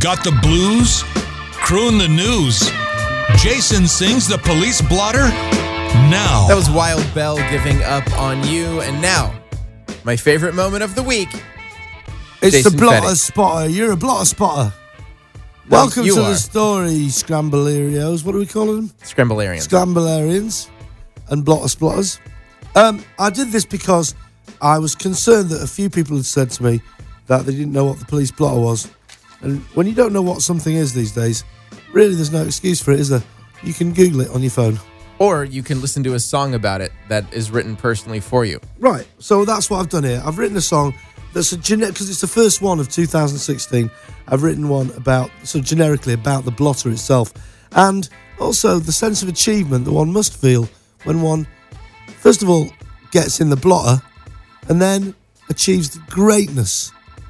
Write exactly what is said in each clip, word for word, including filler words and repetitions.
Got the blues? Croon the news. Jason sings the police blotter now. That was Wild Bell giving up on you. And now, my favorite moment of the week. It's Jason the blotter Fetty. spotter. You're a blotter spotter. No, Welcome you to are. the story, Scramblerios. What do we call them? Scramblerians. Scramblerians and blotter splotters. Um, I did this because I was concerned that a few people had said to me that they didn't know what the police blotter was. And when you don't know what something is these days, really there's no excuse for it, is there? You can Google it on your phone. Or you can listen to a song about it that is written personally for you. Right, so that's what I've done here. I've written a song that's a generic, because it's the first one of two thousand sixteen. I've written one about, so generically about the blotter itself, and also the sense of achievement that one must feel when one, first of all, gets in the blotter, and then achieves the greatness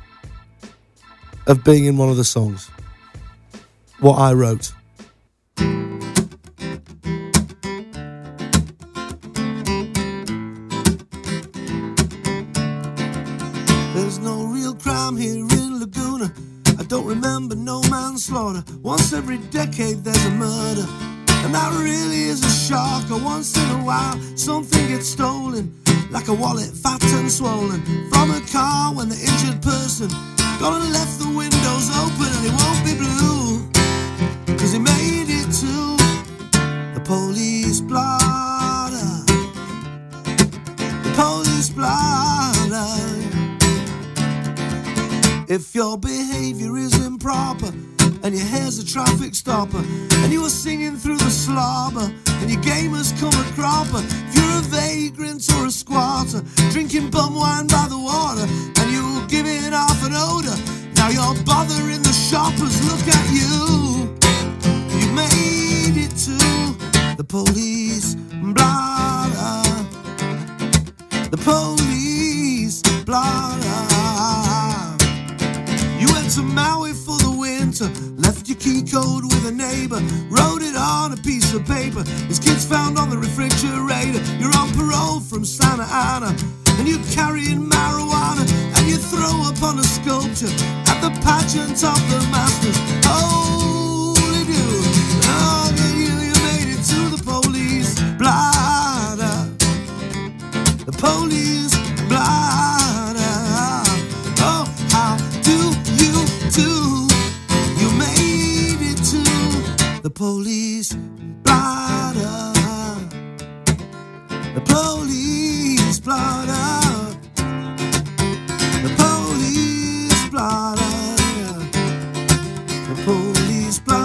of being in one of the songs. What I wrote. There's no real crime here in Laguna. I don't remember no manslaughter. Once every decade there's a murder, and that really is a shocker. Once in a while something gets stolen, like a wallet fat and swollen, from a car when the injured person gone and left the windows open, and it won't be blue, cause he made it to the police blotter. The police blotter. If your behaviour is improper and your hair's a traffic stopper, and you were singing through the slobber and your game has come a cropper, if you're a vagrant or a squatter, drinking bum wine by the water, and you give it off an odour, now you're bothering the shoppers. Look at you, you made it to the police blotter. The police blotter. You went to Maui for the winter, left your key code with a neighbour, wrote it on a piece of paper, his kids found on the refrigerator. You're on parole from Santa Ana, and you're carrying marijuana, and you throw up on a sculpture at the pageant of the masters. Holy do, oh, you, you made it to the police blotter. The police blotter. Oh, how do you do? You made it to the police blotter. The police blotter. The police blotter. The police blotter.